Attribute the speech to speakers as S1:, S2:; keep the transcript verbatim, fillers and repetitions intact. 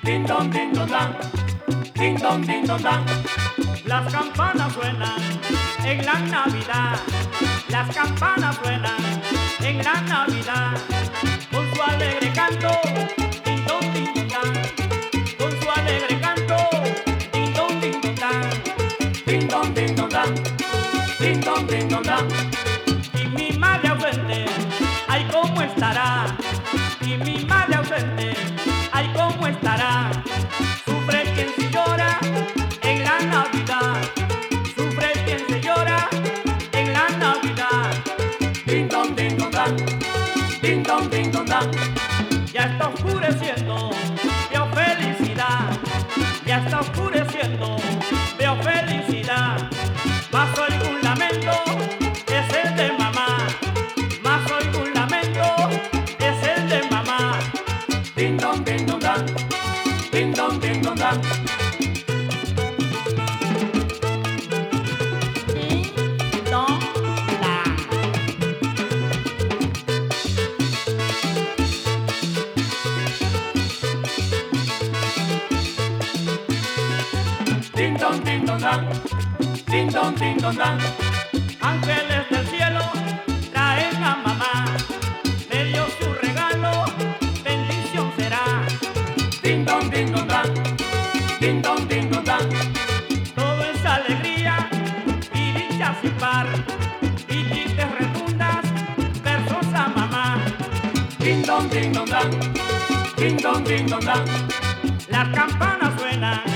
S1: Ding dong, ding dong, dan. Ding dong, ding dong, dan.
S2: Las campanas suenan en la Navidad. Las campanas suenan en la Navidad. Con su alegre canto, ding dong, ding dong, dan. Con su alegre canto, ding dong, ding dong, dan.
S1: Ding dong, ding dong, dan. Ding dong, ding dong, dan.
S2: Y mi madre ausente, ay, cómo estará. Y mi madre ausente, ay, cómo estará. Sufre quien se llora en la Navidad. Sufre quien se llora en la Navidad.
S1: Ding dong, ding dong, dan. Ding dong, ding dong, dan.
S2: Ya está oscureciendo, veo felicidad. Ya está oscureciendo, veo felicidad. Más oigo un lamento, es el de mamá. Más oigo un lamento, es el de mamá.
S1: Ding dong, ding dong, dan. Ding dong, ding dong, dan.
S2: Ding dong, dan.
S1: Ding dong, ding dong, dan. Ding dong, ding dong, dan.
S2: Ángeles del cielo traen a mamá. Me dio su regalo, bendición será.
S1: Ding dong, ding dong, dan. Ding dong, ding dong, dan.
S2: Todo es alegría y dicha sin par. Y chistes redundas, versos a mamá.
S1: Ding dong, ding dong, dan. Ding dong, ding dong, dan.
S2: Las campanas suenan